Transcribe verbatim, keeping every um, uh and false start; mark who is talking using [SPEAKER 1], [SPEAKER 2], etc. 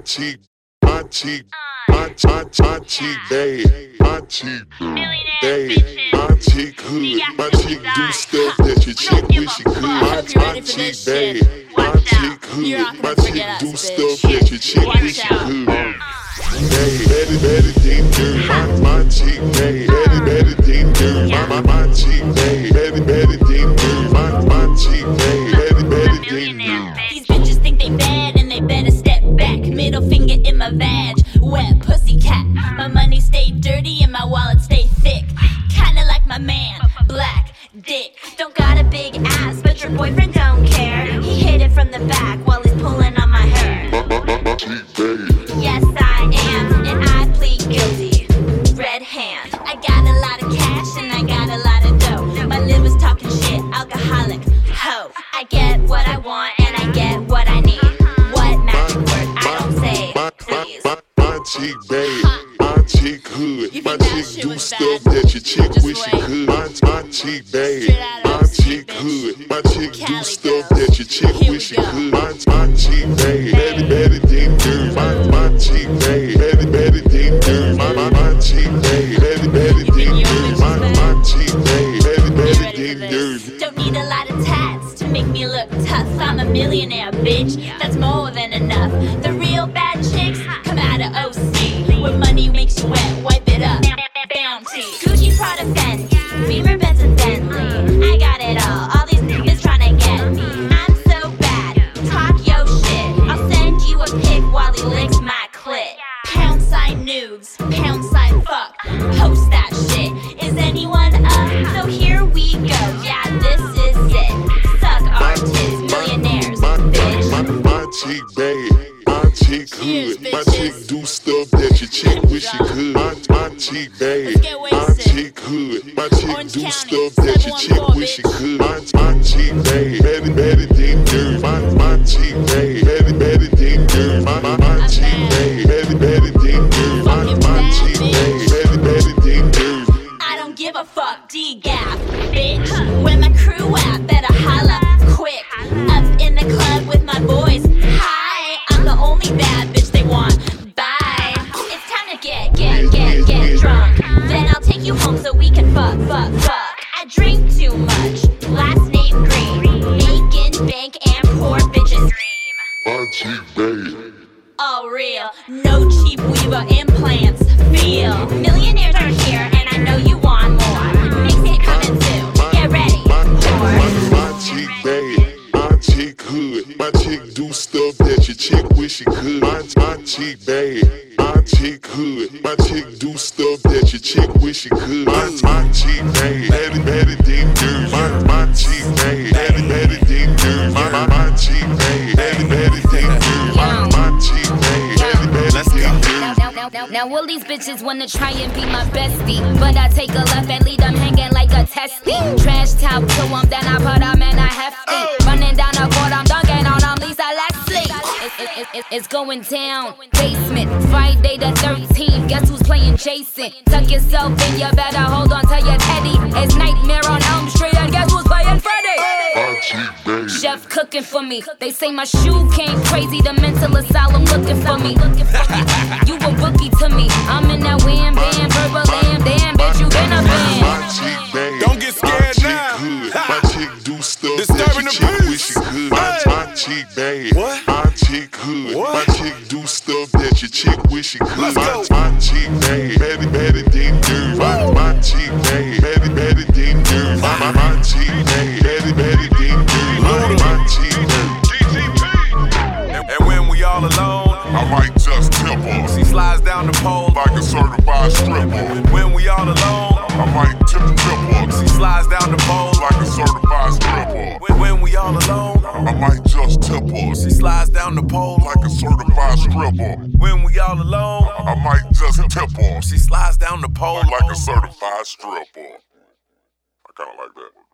[SPEAKER 1] cheek, my cheek, my my my cheek bad, my cheek bad, my cheek hood, my cheek do stuff that your chick wish she could. My my cheek bad, my cheek hood, my chick do stuff that your chick wish she could. Bad, better, better than dirt. My my cheek bad, better, better than dirt. My my my cheek bad, better, better than dirt. My my cheek bad, better, better than dirt.
[SPEAKER 2] These bitches think they bad and they better step back. Middle finger in my vag, wet pussy cat. My money stay dirty and my wallet stay thick. Kinda like my man, black dick. Don't got a big ass, but your boyfriend don't care. He hit it from the back while he's pulling on my hair. Yes, I am, and I plead guilty. Red hand. I got a lot of cash and I got a lot of dough. My liver's talking shit, alcoholic, ho. I get what I want and I get what I need. What magic word? I don't say, please.
[SPEAKER 1] My cheek bad, my cheek hood, my chick do stuff that your chick wish she could. My my cheek bad, my cheek hood, my chick do stuff that your chick wish she could. My my cheek bad, better better than dirt. My my cheek bad, better better than dirt. My my my cheek bad, better better than dirt. My my cheek bad, better better than dirt.
[SPEAKER 2] Don't need a lot of tats to make me look tough. I'm a millionaire, bitch. That's more than enough. The real bad chicks come out of O C, where money makes you wet. Wipe it up. Bounty, Gucci, Prada, Fendi, Beamer, Benz, and Bentley. I got it all. All these niggas tryna get me. I'm so bad. Talk yo shit. I'll send you a pic while he licks my clit. Pound sign nudes, pound sign fuck. Post that shit. Is anyone up? So here we go. Yeah, this is it. Suck artists, millionaires, bitch.
[SPEAKER 1] My, my, my cheek bad, my cheek hood, my chick do stuff that your chick wish she could. My, my cheek bad, my cheek hood, my chick do stuff that your chick wish she could. My, my cheek bad, better, better than dirt. My, my cheek bad, better, better than dirt. My, my, my cheek bad, better, better than dirt. My, my cheek bad, better, better than dirt.
[SPEAKER 2] I don't give a fuck, D-Gap, bitch. Where my crew at? Better holla quick. Up in the club with my boys. Hi, I'm the only bad bitch they want. Bye. It's time to get, get, get, get drunk. Then I'll take you home so we can fuck, fuck, fuck. I drink too much. Last name Green. Making bank and poor bitches dream.
[SPEAKER 1] My cheek bad.
[SPEAKER 2] All real, no cheap weaver implants. Feel millionaires are here, and I know you want more. Mix it coming soon. Get ready.
[SPEAKER 1] My, my, my cheek bad, my cheek hood, my chick do stuff that your chick wish she could. My, my cheek bad, my cheek hood, my chick do stuff that your chick wish she could. My, my cheek bad, better better than dirt. My, my cheek bad, better better than dirt. My, my, my cheek bad, better better than dirt. My, my cheek bad, better better than dirt.
[SPEAKER 3] Now, now, now, now all these bitches wanna try and be my bestie, but I take a left and leave them hanging like a testy. Trash talk to them, then I put them in a hefty. Running down the court, I'm dunking on them, Lisa Leslie. It's, it, it, it's going down. Basement, Friday the thirteenth. Guess who's playing Jason? Tuck yourself in, you better hold on to your teddy. It's Nightmare on Elm Street, and guess who's playing Freddy?
[SPEAKER 1] My cheek bad.
[SPEAKER 3] Chef cooking for me. They say my shoe came crazy. The mental asylum looking for me. You a rookie to me. I'm in that wham bam, verbal lamb. Damn, bitch, you been a fan.
[SPEAKER 1] My cheek bad.
[SPEAKER 4] Don't get scared
[SPEAKER 1] my
[SPEAKER 4] now.
[SPEAKER 1] Hood. My chick do stuff
[SPEAKER 4] Disturbing
[SPEAKER 1] that
[SPEAKER 4] the
[SPEAKER 1] your chick
[SPEAKER 4] peace.
[SPEAKER 1] wish she could. My,
[SPEAKER 4] Hey.
[SPEAKER 1] my cheek bad.
[SPEAKER 4] What?
[SPEAKER 1] My chick hood.
[SPEAKER 4] What?
[SPEAKER 1] My chick do stuff that your chick wish she could.
[SPEAKER 4] Let's
[SPEAKER 1] my,
[SPEAKER 4] go.
[SPEAKER 1] my cheek bad, better better than dirt. My, my cheek bad, better better than dirt. My, my, my cheek bad, better better than dirt. My, my cheek bad.
[SPEAKER 4] And, and when we all alone,
[SPEAKER 1] I might just tip her
[SPEAKER 4] she slides down the pole
[SPEAKER 1] like a certified stripper.
[SPEAKER 4] When we all alone,
[SPEAKER 1] I might tip tip her
[SPEAKER 4] she slides down the pole
[SPEAKER 1] like a certified stripper.
[SPEAKER 4] When, when we all alone,
[SPEAKER 1] I might just tip her
[SPEAKER 4] she slides down the pole
[SPEAKER 1] like a certified stripper.
[SPEAKER 4] When we all alone,
[SPEAKER 1] I might just tip her
[SPEAKER 4] she slides down the pole
[SPEAKER 1] like a certified stripper. I kinda like that.